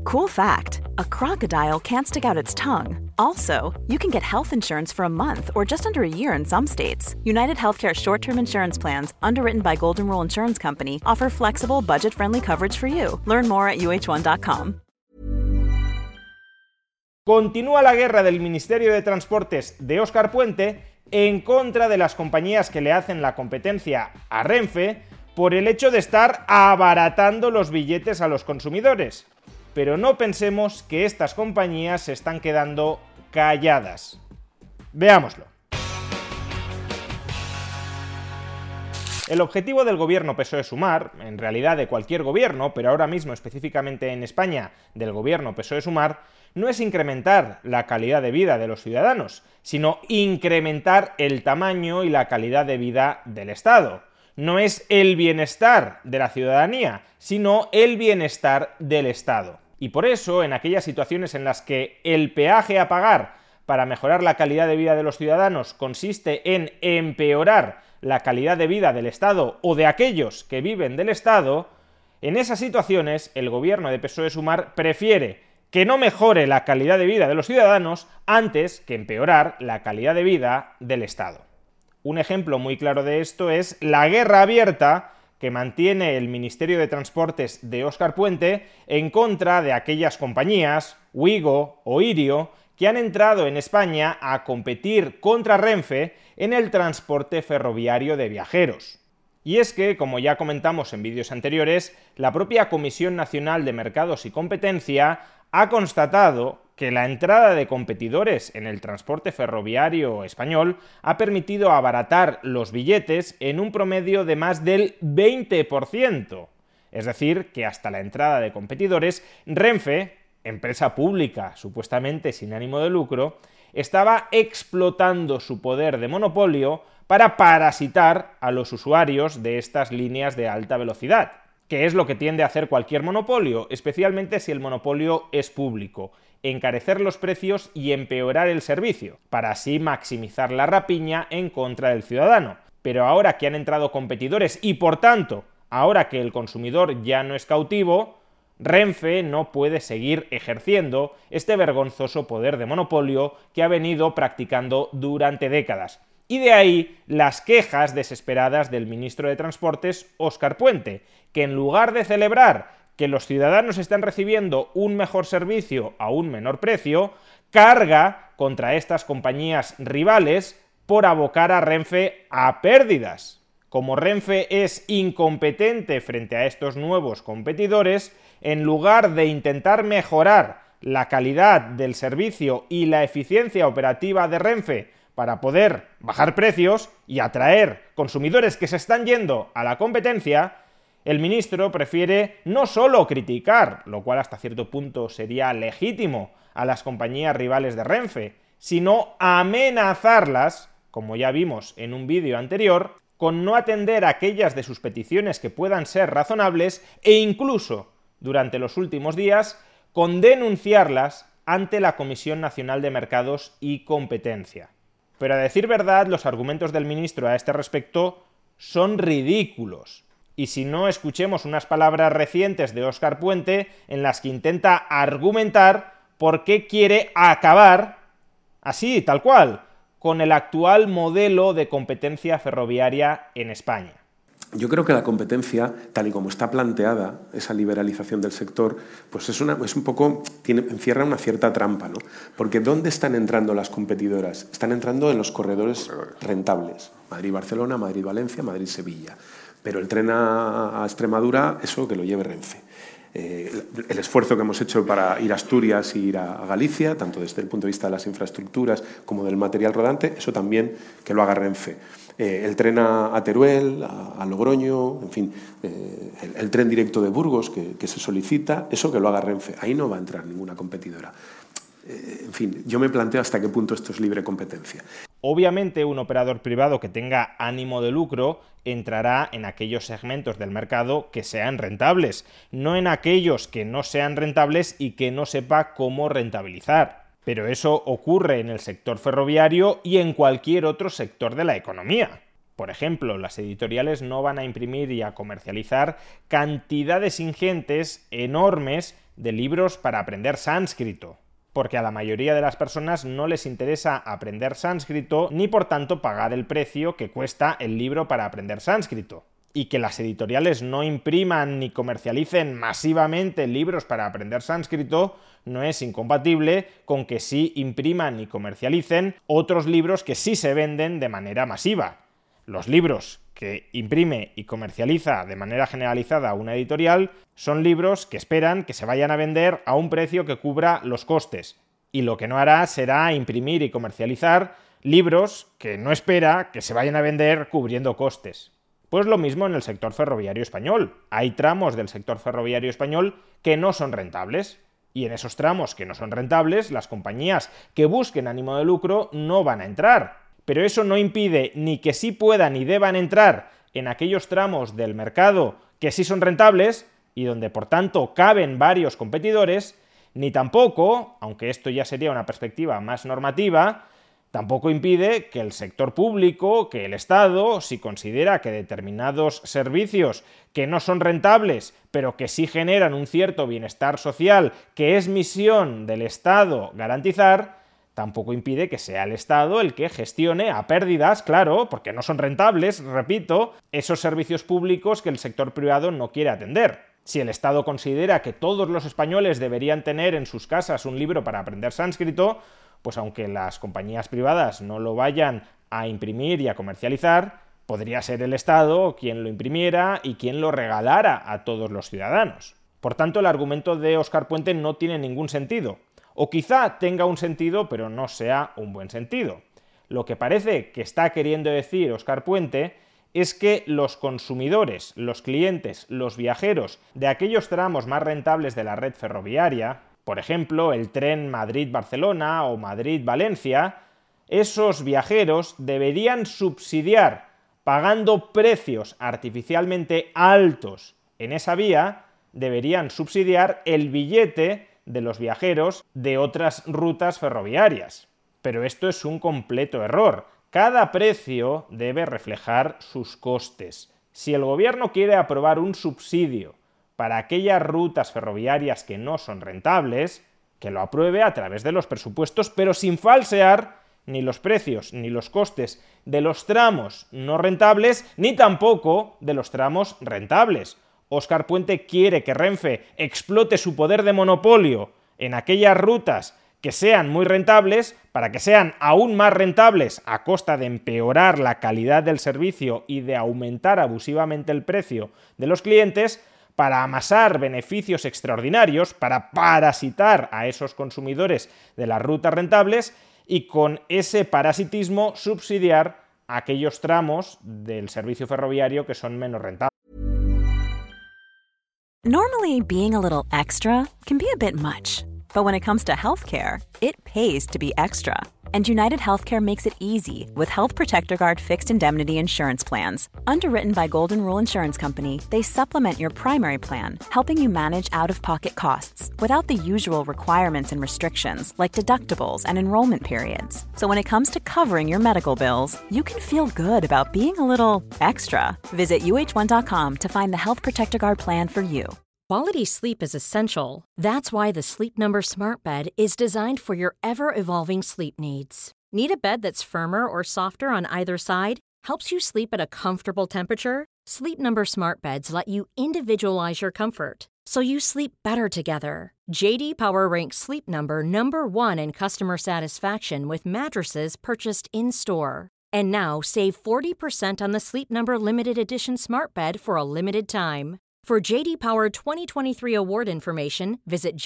Cool fact, a crocodile can't stick out its tongue. Also, you can get health insurance for a month or just under a year in some states. United Healthcare short-term insurance plans, underwritten by Golden Rule Insurance Company, offer flexible, budget-friendly coverage for you. Learn more at uh1.com. Continúa la guerra del Ministerio de Transportes de Óscar Puente en contra de las compañías que le hacen la competencia a Renfe por el hecho de estar abaratando los billetes a los consumidores. Pero no pensemos que estas compañías se están quedando calladas. Veámoslo. El objetivo del gobierno PSOE-Sumar, en realidad de cualquier gobierno, pero ahora mismo específicamente en España del gobierno PSOE-Sumar, no es incrementar la calidad de vida de los ciudadanos, sino incrementar el tamaño y la calidad de vida del Estado. No es el bienestar de la ciudadanía, sino el bienestar del Estado. Y por eso, en aquellas situaciones en las que el peaje a pagar para mejorar la calidad de vida de los ciudadanos consiste en empeorar la calidad de vida del Estado o de aquellos que viven del Estado, en esas situaciones el gobierno de PSOE-Sumar prefiere que no mejore la calidad de vida de los ciudadanos antes que empeorar la calidad de vida del Estado. Un ejemplo muy claro de esto es la guerra abierta que mantiene el Ministerio de Transportes de Óscar Puente en contra de aquellas compañías, Wigo o Irio, que han entrado en España a competir contra Renfe en el transporte ferroviario de viajeros. Y es que, como ya comentamos en vídeos anteriores, la propia Comisión Nacional de Mercados y Competencia ha constatado que la entrada de competidores en el transporte ferroviario español ha permitido abaratar los billetes en un promedio de más del 20%. Es decir, que hasta la entrada de competidores, Renfe, empresa pública supuestamente sin ánimo de lucro, estaba explotando su poder de monopolio para parasitar a los usuarios de estas líneas de alta velocidad, que es lo que tiende a hacer cualquier monopolio, especialmente si el monopolio es público: encarecer los precios y empeorar el servicio, para así maximizar la rapiña en contra del ciudadano. Pero ahora que han entrado competidores y, por tanto, ahora que el consumidor ya no es cautivo, Renfe no puede seguir ejerciendo este vergonzoso poder de monopolio que ha venido practicando durante décadas. Y de ahí las quejas desesperadas del ministro de Transportes, Óscar Puente, que en lugar de celebrar que los ciudadanos están recibiendo un mejor servicio a un menor precio, carga contra estas compañías rivales por abocar a Renfe a pérdidas. Como Renfe es incompetente frente a estos nuevos competidores, en lugar de intentar mejorar la calidad del servicio y la eficiencia operativa de Renfe para poder bajar precios y atraer consumidores que se están yendo a la competencia, el ministro prefiere no solo criticar, lo cual hasta cierto punto sería legítimo, a las compañías rivales de Renfe, sino amenazarlas, como ya vimos en un vídeo anterior, con no atender a aquellas de sus peticiones que puedan ser razonables e incluso, durante los últimos días, con denunciarlas ante la Comisión Nacional de Mercados y Competencia. Pero a decir verdad, los argumentos del ministro a este respecto son ridículos. Y si no, escuchemos unas palabras recientes de Óscar Puente en las que intenta argumentar por qué quiere acabar, así, tal cual, con el actual modelo de competencia ferroviaria en España. Yo creo que la competencia, tal y como está planteada, esa liberalización del sector, pues es un poco, encierra una cierta trampa, ¿no? Porque ¿dónde están entrando las competidoras? Están entrando en los corredores rentables. Madrid-Barcelona, Madrid-Valencia, Madrid-Sevilla. Pero el tren a Extremadura, eso que lo lleve Renfe. El esfuerzo que hemos hecho para ir a Asturias y ir a Galicia, tanto desde el punto de vista de las infraestructuras como del material rodante, eso también que lo haga Renfe. El tren a Teruel, a Logroño, en fin, el tren directo de Burgos que se solicita, eso que lo haga Renfe. Ahí no va a entrar ninguna competidora. En fin, yo me planteo hasta qué punto esto es libre competencia. Obviamente, un operador privado que tenga ánimo de lucro entrará en aquellos segmentos del mercado que sean rentables, no en aquellos que no sean rentables y que no sepa cómo rentabilizar. Pero eso ocurre en el sector ferroviario y en cualquier otro sector de la economía. Por ejemplo, las editoriales no van a imprimir y a comercializar cantidades ingentes, enormes, de libros para aprender sánscrito, porque a la mayoría de las personas no les interesa aprender sánscrito ni por tanto pagar el precio que cuesta el libro para aprender sánscrito. Y que las editoriales no impriman ni comercialicen masivamente libros para aprender sánscrito no es incompatible con que sí impriman y comercialicen otros libros que sí se venden de manera masiva. Los libros que imprime y comercializa de manera generalizada una editorial son libros que esperan que se vayan a vender a un precio que cubra los costes. Y lo que no hará será imprimir y comercializar libros que no espera que se vayan a vender cubriendo costes. Pues lo mismo en el sector ferroviario español. Hay tramos del sector ferroviario español que no son rentables. Y en esos tramos que no son rentables, las compañías que busquen ánimo de lucro no van a entrar. Pero eso no impide ni que sí puedan y deban entrar en aquellos tramos del mercado que sí son rentables y donde por tanto caben varios competidores, ni tampoco, aunque esto ya sería una perspectiva más normativa, tampoco impide que el sector público, que el Estado, si considera que determinados servicios que no son rentables, pero que sí generan un cierto bienestar social, que es misión del Estado garantizar, tampoco impide que sea el Estado el que gestione a pérdidas, claro, porque no son rentables, repito, esos servicios públicos que el sector privado no quiere atender. Si el Estado considera que todos los españoles deberían tener en sus casas un libro para aprender sánscrito, pues aunque las compañías privadas no lo vayan a imprimir y a comercializar, podría ser el Estado quien lo imprimiera y quien lo regalara a todos los ciudadanos. Por tanto, el argumento de Óscar Puente no tiene ningún sentido. O quizá tenga un sentido, pero no sea un buen sentido. Lo que parece que está queriendo decir Óscar Puente es que los consumidores, los clientes, los viajeros de aquellos tramos más rentables de la red ferroviaria, por ejemplo, el tren Madrid-Barcelona o Madrid-Valencia, esos viajeros deberían subsidiar, pagando precios artificialmente altos en esa vía, deberían subsidiar el billete de los viajeros de otras rutas ferroviarias. Pero esto es un completo error. Cada precio debe reflejar sus costes. Si el gobierno quiere aprobar un subsidio para aquellas rutas ferroviarias que no son rentables, que lo apruebe a través de los presupuestos, pero sin falsear ni los precios ni los costes de los tramos no rentables, ni tampoco de los tramos rentables. Óscar Puente quiere que Renfe explote su poder de monopolio en aquellas rutas que sean muy rentables para que sean aún más rentables a costa de empeorar la calidad del servicio y de aumentar abusivamente el precio de los clientes, para amasar beneficios extraordinarios, para parasitar a esos consumidores de las rutas rentables y con ese parasitismo subsidiar aquellos tramos del servicio ferroviario que son menos rentables. Normally, being a little extra can be a bit much, but when it comes to healthcare, it pays to be extra. And United Healthcare makes it easy with Health Protector Guard fixed indemnity insurance plans. Underwritten by Golden Rule Insurance Company, they supplement your primary plan, helping you manage out-of-pocket costs without the usual requirements and restrictions like deductibles and enrollment periods. So when it comes to covering your medical bills, you can feel good about being a little extra. Visit uh1.com to find the Health Protector Guard plan for you. Quality sleep is essential. That's why the Sleep Number Smart Bed is designed for your ever-evolving sleep needs. Need a bed that's firmer or softer on either side? Helps you sleep at a comfortable temperature? Sleep Number Smart Beds let you individualize your comfort, so you sleep better together. J.D. Power ranks Sleep Number #1 in customer satisfaction with mattresses purchased in-store. And now, save 40% on the Sleep Number Limited Edition Smart Bed for a limited time. For J.D. Power 2023 award information, visit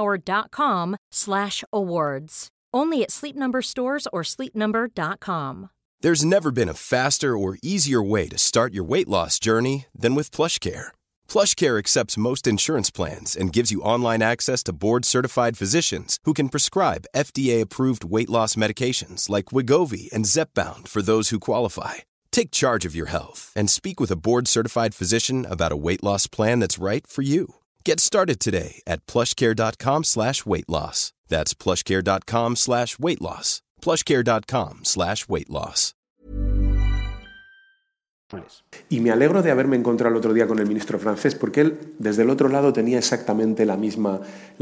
jdpower.com/awards. Only at Sleep Number stores or sleepnumber.com. There's never been a faster or easier way to start your weight loss journey than with PlushCare. PlushCare accepts most insurance plans and gives you online access to board-certified physicians who can prescribe FDA-approved weight loss medications like Wegovy and Zepbound for those who qualify. Take charge of your health and speak with a board-certified physician about a weight loss plan that's right for you. Get started today at plushcare.com/weight loss. That's plushcare.com/weight loss. plushcare.com/weight loss. Y me alegro de haberme encontrado el otro día con el ministro francés, porque él desde el otro lado tenía exactamente el mismo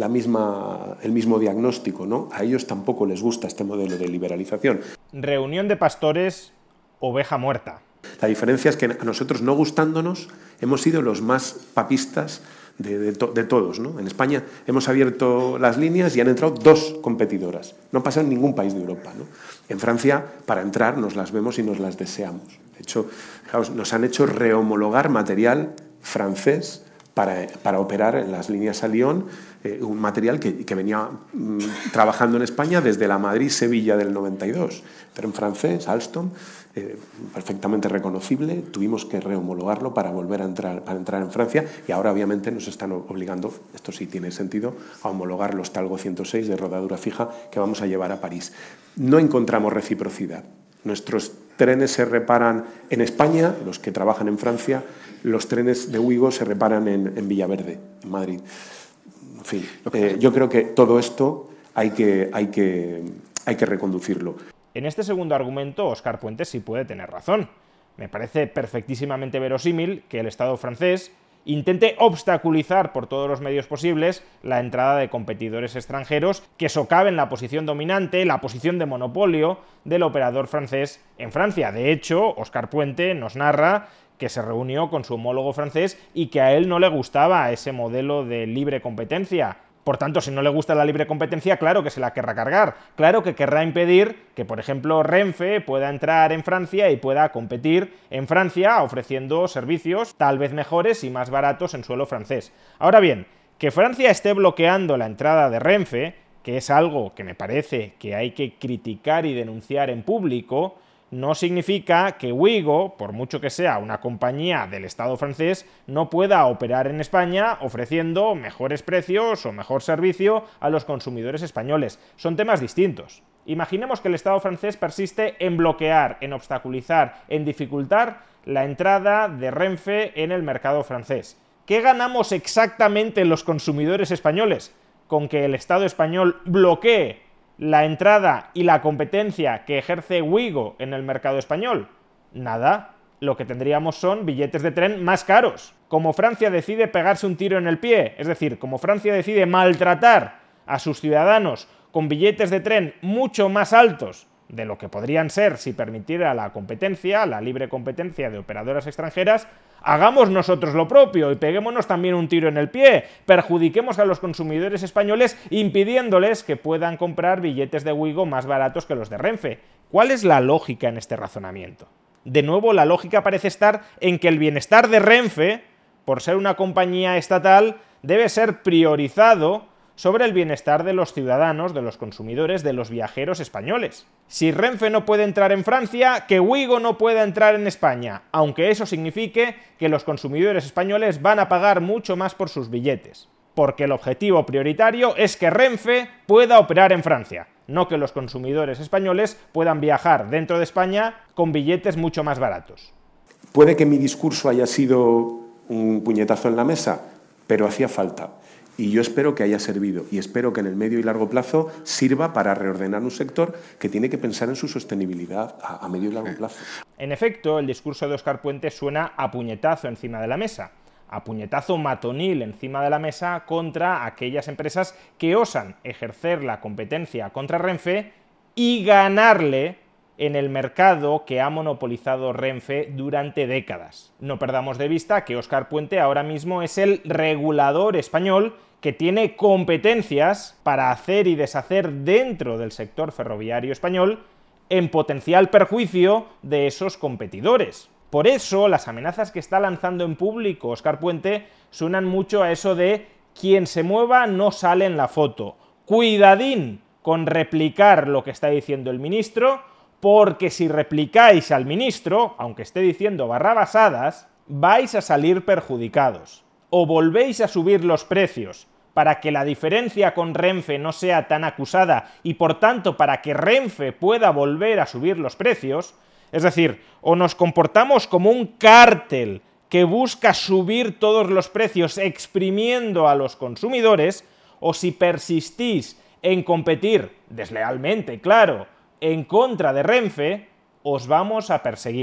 diagnóstico, ¿no? A ellos tampoco les gusta este modelo de liberalización. Reunión de pastores, oveja muerta. La diferencia es que a nosotros, no gustándonos, hemos sido los más papistas de todos, ¿no? En España hemos abierto las líneas y han entrado 2 competidoras. No pasa en ningún país de Europa, ¿no? En Francia, para entrar, nos las vemos y nos las deseamos. De hecho, fijaos, nos han hecho rehomologar material francés para operar en las líneas a Lyon, un material que venía trabajando en España desde la Madrid-Sevilla del 92. Pero en francés, Alstom, perfectamente reconocible, tuvimos que rehomologarlo para volver a entrar en Francia, y ahora obviamente nos están obligando, esto sí tiene sentido, a homologar los Talgo 106 de rodadura fija que vamos a llevar a París. No encontramos reciprocidad. Nuestros trenes se reparan en España, los que trabajan en Francia. Los trenes de Ouigo se reparan en Villaverde, en Madrid. En fin, yo creo que todo esto hay que reconducirlo. En este segundo argumento, Óscar Puente sí puede tener razón. Me parece perfectísimamente verosímil que el Estado francés intente obstaculizar por todos los medios posibles la entrada de competidores extranjeros que socaven la posición dominante, la posición de monopolio del operador francés en Francia. De hecho, Óscar Puente nos narra que se reunió con su homólogo francés y que a él no le gustaba ese modelo de libre competencia. Por tanto, si no le gusta la libre competencia, claro que se la querrá cargar. Claro que querrá impedir que, por ejemplo, Renfe pueda entrar en Francia y pueda competir en Francia ofreciendo servicios tal vez mejores y más baratos en suelo francés. Ahora bien, que Francia esté bloqueando la entrada de Renfe, que es algo que me parece que hay que criticar y denunciar en público, no significa que Ouigo, por mucho que sea una compañía del Estado francés, no pueda operar en España ofreciendo mejores precios o mejor servicio a los consumidores españoles. Son temas distintos. Imaginemos que el Estado francés persiste en bloquear, en obstaculizar, en dificultar la entrada de Renfe en el mercado francés. ¿Qué ganamos exactamente los consumidores españoles con que el Estado español bloquee la entrada y la competencia que ejerce Ouigo en el mercado español? Nada. Lo que tendríamos son billetes de tren más caros. Como Francia decide pegarse un tiro en el pie, es decir, como Francia decide maltratar a sus ciudadanos con billetes de tren mucho más altos de lo que podrían ser si permitiera la competencia, la libre competencia de operadoras extranjeras, hagamos nosotros lo propio y peguémonos también un tiro en el pie, perjudiquemos a los consumidores españoles impidiéndoles que puedan comprar billetes de Ouigo más baratos que los de Renfe. ¿Cuál es la lógica en este razonamiento? De nuevo, la lógica parece estar en que el bienestar de Renfe, por ser una compañía estatal, debe ser priorizado sobre el bienestar de los ciudadanos, de los consumidores, de los viajeros españoles. Si Renfe no puede entrar en Francia, que Ouigo no pueda entrar en España, aunque eso signifique que los consumidores españoles van a pagar mucho más por sus billetes. Porque el objetivo prioritario es que Renfe pueda operar en Francia, no que los consumidores españoles puedan viajar dentro de España con billetes mucho más baratos. Puede que mi discurso haya sido un puñetazo en la mesa, pero hacía falta. Y yo espero que haya servido y espero que en el medio y largo plazo sirva para reordenar un sector que tiene que pensar en su sostenibilidad a medio y largo plazo. En efecto, el discurso de Óscar Puente suena a puñetazo encima de la mesa, a puñetazo matonil encima de la mesa contra aquellas empresas que osan ejercer la competencia contra Renfe y ganarle en el mercado que ha monopolizado Renfe durante décadas. No perdamos de vista que Óscar Puente ahora mismo es el regulador español que tiene competencias para hacer y deshacer dentro del sector ferroviario español en potencial perjuicio de esos competidores. Por eso, las amenazas que está lanzando en público Óscar Puente suenan mucho a eso de quien se mueva no sale en la foto. Cuidadín con replicar lo que está diciendo el ministro, porque si replicáis al ministro, aunque esté diciendo barrabasadas, vais a salir perjudicados. O volvéis a subir los precios para que la diferencia con Renfe no sea tan acusada y por tanto para que Renfe pueda volver a subir los precios, es decir, o nos comportamos como un cártel que busca subir todos los precios exprimiendo a los consumidores, o si persistís en competir deslealmente, claro, en contra de Renfe, os vamos a perseguir.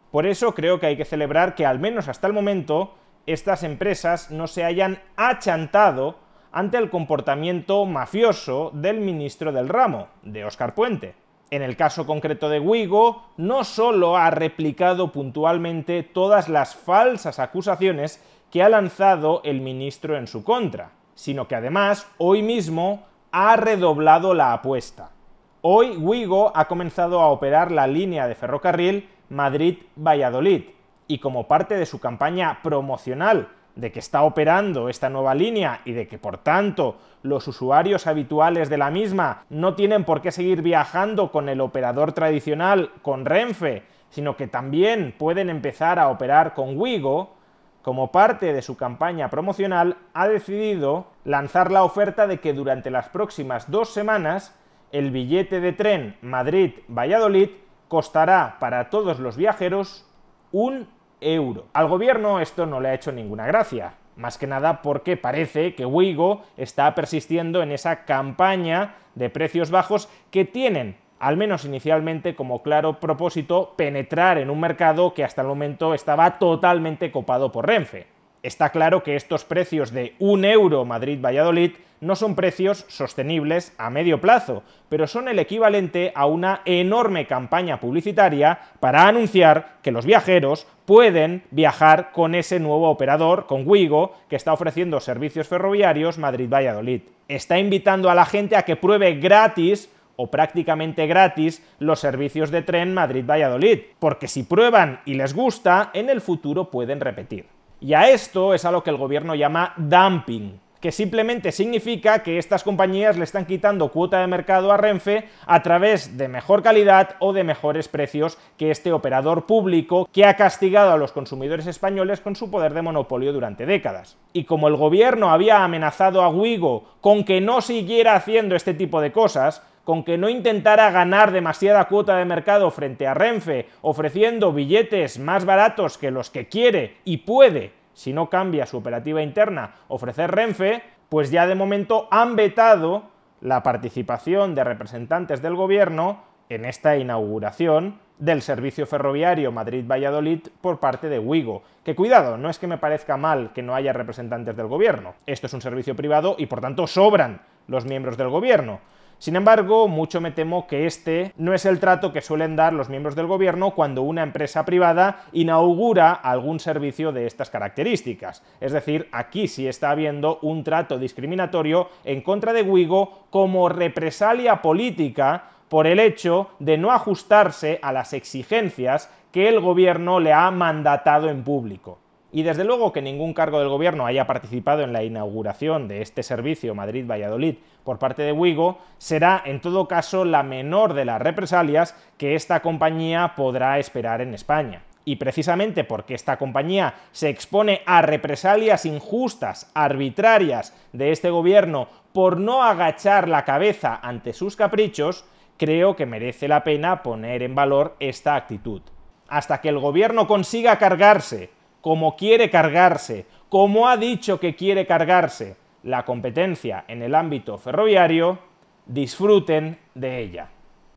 Por eso creo que hay que celebrar que, al menos hasta el momento, estas empresas no se hayan achantado ante el comportamiento mafioso del ministro del ramo, de Óscar Puente. En el caso concreto de Wigo, no solo ha replicado puntualmente todas las falsas acusaciones que ha lanzado el ministro en su contra, sino que además, hoy mismo, ha redoblado la apuesta. Hoy Wigo ha comenzado a operar la línea de ferrocarril Madrid-Valladolid, y como parte de su campaña promocional de que está operando esta nueva línea y de que, por tanto, los usuarios habituales de la misma no tienen por qué seguir viajando con el operador tradicional, con Renfe, sino que también pueden empezar a operar con Wigo, como parte de su campaña promocional, ha decidido lanzar la oferta de que durante las próximas 2 semanas el billete de tren Madrid-Valladolid costará para todos los viajeros 1 euro. Al gobierno esto no le ha hecho ninguna gracia, más que nada porque parece que Wigo está persistiendo en esa campaña de precios bajos que tienen, al menos inicialmente, como claro propósito penetrar en un mercado que hasta el momento estaba totalmente copado por Renfe. Está claro que estos precios de 1 euro Madrid-Valladolid no son precios sostenibles a medio plazo, pero son el equivalente a una enorme campaña publicitaria para anunciar que los viajeros pueden viajar con ese nuevo operador, con Wigo, que está ofreciendo servicios ferroviarios Madrid-Valladolid. Está invitando a la gente a que pruebe gratis o prácticamente gratis los servicios de tren Madrid-Valladolid, porque si prueban y les gusta, en el futuro pueden repetir. Y a esto es a lo que el gobierno llama dumping, que simplemente significa que estas compañías le están quitando cuota de mercado a Renfe a través de mejor calidad o de mejores precios que este operador público que ha castigado a los consumidores españoles con su poder de monopolio durante décadas. Y como el gobierno había amenazado a Wigo con que no siguiera haciendo este tipo de cosas, con que no intentara ganar demasiada cuota de mercado frente a Renfe, ofreciendo billetes más baratos que los que quiere y puede, si no cambia su operativa interna, ofrecer Renfe, pues ya de momento han vetado la participación de representantes del gobierno en esta inauguración del servicio ferroviario Madrid-Valladolid por parte de Wigo. Que cuidado, no es que me parezca mal que no haya representantes del gobierno. Esto es un servicio privado y por tanto sobran los miembros del gobierno. Sin embargo, mucho me temo que este no es el trato que suelen dar los miembros del gobierno cuando una empresa privada inaugura algún servicio de estas características. Es decir, aquí sí está habiendo un trato discriminatorio en contra de Wigo como represalia política por el hecho de no ajustarse a las exigencias que el gobierno le ha mandatado en público. Y desde luego que ningún cargo del gobierno haya participado en la inauguración de este servicio Madrid-Valladolid por parte de Wigo será en todo caso la menor de las represalias que esta compañía podrá esperar en España. Y precisamente porque esta compañía se expone a represalias injustas, arbitrarias de este gobierno por no agachar la cabeza ante sus caprichos, creo que merece la pena poner en valor esta actitud. Hasta que el gobierno consiga cargarse, como quiere cargarse, como ha dicho que quiere cargarse, la competencia en el ámbito ferroviario, disfruten de ella.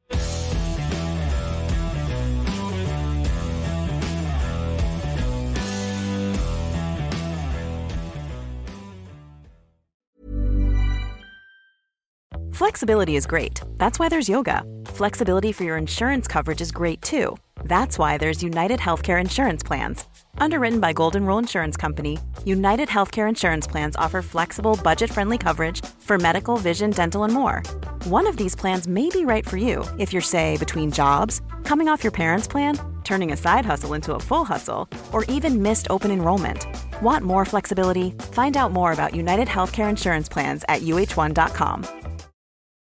Flexibility is great. That's why there's yoga. Flexibility for your insurance coverage is great too. That's why there's United Healthcare Insurance Plans. Underwritten by Golden Rule Insurance Company, United Healthcare Insurance Plans offer flexible, budget-friendly coverage for medical, vision, dental, and more. One of these plans may be right for you if you're, say, between jobs, coming off your parents' plan, turning a side hustle into a full hustle, or even missed open enrollment. Want more flexibility? Find out more about United Healthcare Insurance Plans at uh1.com.